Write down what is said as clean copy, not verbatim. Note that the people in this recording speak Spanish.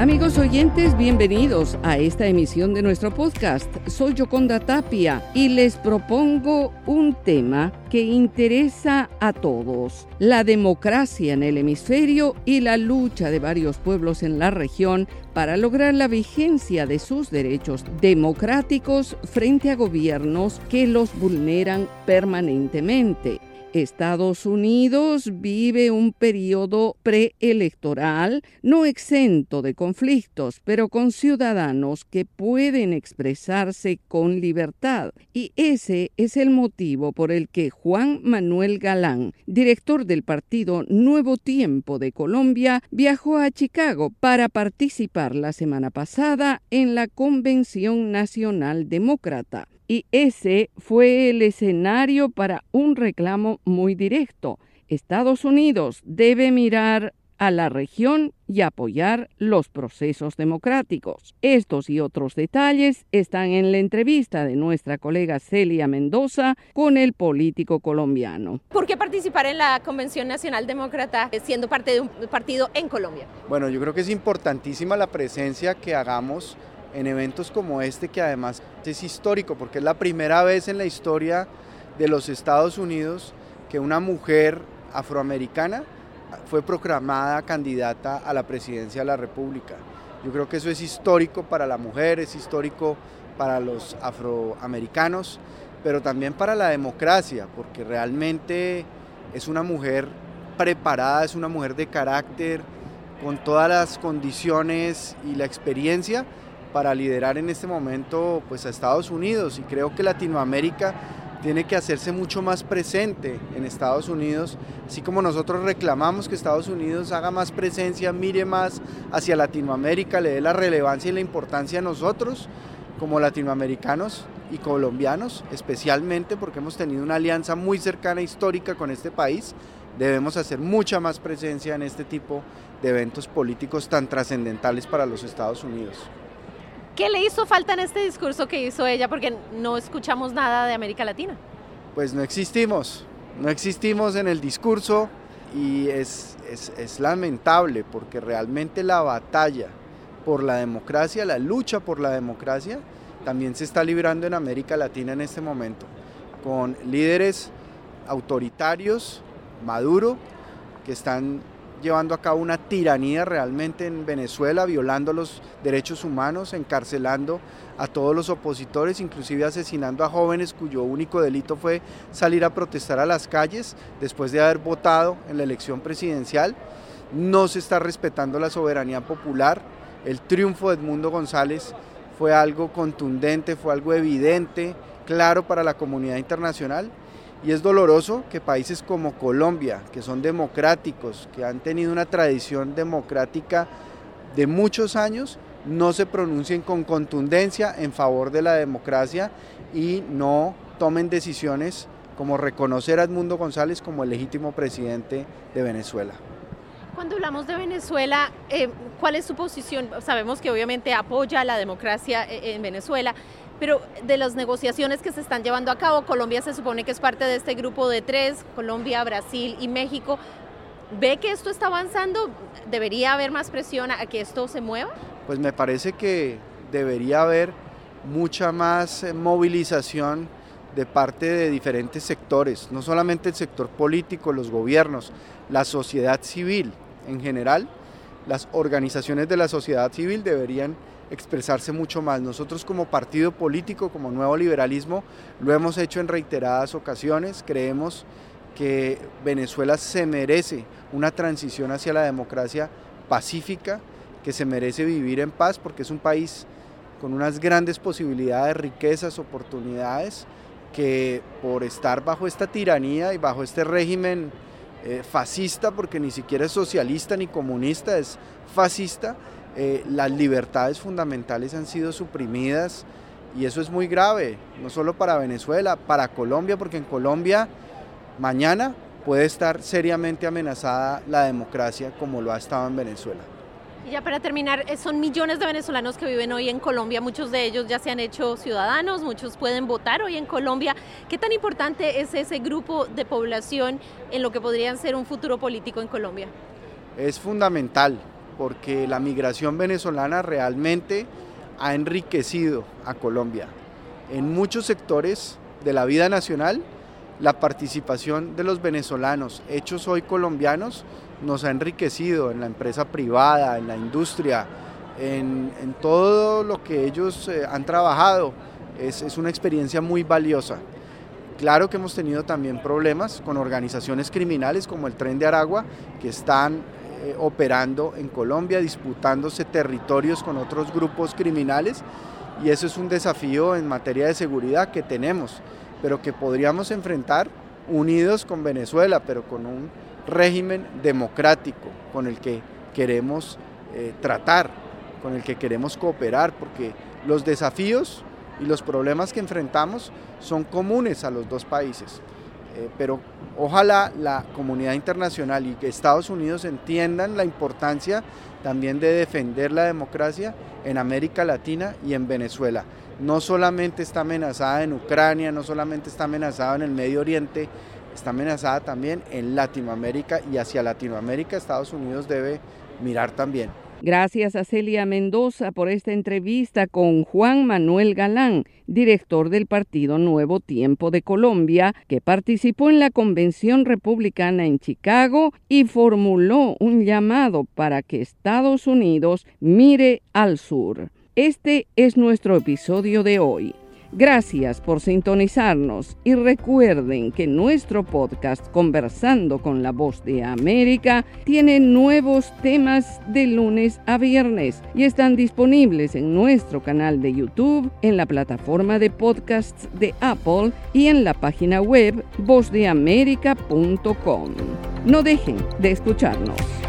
Amigos oyentes, bienvenidos a esta emisión de nuestro podcast. Soy Yoconda Tapia y les propongo un tema que interesa a todos: la democracia en el hemisferio y la lucha de varios pueblos en la región para lograr la vigencia de sus derechos democráticos frente a gobiernos que los vulneran permanentemente. Estados Unidos vive un periodo preelectoral no exento de conflictos, pero con ciudadanos que pueden expresarse con libertad. Y ese es el motivo por el que Juan Manuel Galán, director del partido Nuevo Tiempo de Colombia, viajó a Chicago para participar la semana pasada en la Convención Nacional Demócrata. Y ese fue el escenario para un reclamo muy directo. Estados Unidos debe mirar a la región y apoyar los procesos democráticos. Estos y otros detalles están en la entrevista de nuestra colega Celia Mendoza con el político colombiano. ¿Por qué participar en la Convención Nacional Demócrata siendo parte de un partido en Colombia? Bueno, yo creo que es importantísima la presencia que hagamos en eventos como este, que además es histórico porque es la primera vez en la historia de los Estados Unidos que una mujer afroamericana fue proclamada candidata a la presidencia de la República. Yo creo que eso es histórico para la mujer, es histórico para los afroamericanos, pero también para la democracia, porque realmente es una mujer preparada, es una mujer de carácter, con todas las condiciones y la experiencia para liderar en este momento pues a Estados Unidos, y creo que Latinoamérica tiene que hacerse mucho más presente en Estados Unidos, así como nosotros reclamamos que Estados Unidos haga más presencia, mire más hacia Latinoamérica, le dé la relevancia y la importancia a nosotros como latinoamericanos y colombianos, especialmente porque hemos tenido una alianza muy cercana, histórica con este país. Debemos hacer mucha más presencia en este tipo de eventos políticos tan trascendentales para los Estados Unidos. ¿Qué le hizo falta en este discurso que hizo ella? Porque no escuchamos nada de América Latina. Pues no existimos en el discurso, y es lamentable porque realmente la batalla por la democracia, la lucha por la democracia, también se está librando en América Latina en este momento, con líderes autoritarios, Maduro, que están llevando a cabo una tiranía realmente en Venezuela, violando los derechos humanos, encarcelando a todos los opositores, inclusive asesinando a jóvenes cuyo único delito fue salir a protestar a las calles después de haber votado en la elección presidencial. No se está respetando la soberanía popular. El triunfo de Edmundo González fue algo contundente, fue algo evidente, claro para la comunidad internacional. Y es doloroso que países como Colombia, que son democráticos, que han tenido una tradición democrática de muchos años, no se pronuncien con contundencia en favor de la democracia y no tomen decisiones como reconocer a Edmundo González como el legítimo presidente de Venezuela. Cuando hablamos de Venezuela, ¿cuál es su posición? Sabemos que obviamente apoya la democracia en Venezuela, pero de las negociaciones que se están llevando a cabo, Colombia se supone que es parte de este grupo de 3, Colombia, Brasil y México. ¿Ve que esto está avanzando? ¿Debería haber más presión a que esto se mueva? Pues me parece que debería haber mucha más movilización de parte de diferentes sectores, no solamente el sector político, los gobiernos, la sociedad civil en general. Las organizaciones de la sociedad civil deberían expresarse mucho más. Nosotros como partido político, como Nuevo Liberalismo, lo hemos hecho en reiteradas ocasiones. Creemos que Venezuela se merece una transición hacia la democracia pacífica, que se merece vivir en paz, porque es un país con unas grandes posibilidades, riquezas, oportunidades, que por estar bajo esta tiranía y bajo este régimen fascista, porque ni siquiera es socialista ni comunista, es fascista, las libertades fundamentales han sido suprimidas, y eso es muy grave, no solo para Venezuela, para Colombia, porque en Colombia mañana puede estar seriamente amenazada la democracia como lo ha estado en Venezuela. Y ya para terminar, son millones de venezolanos que viven hoy en Colombia, muchos de ellos ya se han hecho ciudadanos, muchos pueden votar hoy en Colombia. ¿Qué tan importante es ese grupo de población en lo que podría ser un futuro político en Colombia? Es fundamental, porque la migración venezolana realmente ha enriquecido a Colombia. En muchos sectores de la vida nacional, la participación de los venezolanos, hechos hoy colombianos, nos ha enriquecido en la empresa privada, en la industria, en todo lo que ellos han trabajado. Es una experiencia muy valiosa. Claro que hemos tenido también problemas con organizaciones criminales como el Tren de Aragua, que están operando en Colombia, disputándose territorios con otros grupos criminales, y eso es un desafío en materia de seguridad que tenemos, pero que podríamos enfrentar unidos con Venezuela, pero con un régimen democrático con el que queremos tratar, con el que queremos cooperar, porque los desafíos y los problemas que enfrentamos son comunes a los dos países, pero ojalá la comunidad internacional y que Estados Unidos entiendan la importancia también de defender la democracia en América Latina y en Venezuela. No solamente está amenazada en Ucrania, no solamente está amenazada en el Medio Oriente, está amenazada también en Latinoamérica, y hacia Latinoamérica Estados Unidos debe mirar también. Gracias a Celia Mendoza por esta entrevista con Juan Manuel Galán, director del Partido Nuevo Tiempo de Colombia, que participó en la Convención Republicana en Chicago y formuló un llamado para que Estados Unidos mire al sur. Este es nuestro episodio de hoy. Gracias por sintonizarnos y recuerden que nuestro podcast Conversando con la Voz de América tiene nuevos temas de lunes a viernes y están disponibles en nuestro canal de YouTube, en la plataforma de podcasts de Apple y en la página web vozdeamerica.com. No dejen de escucharnos.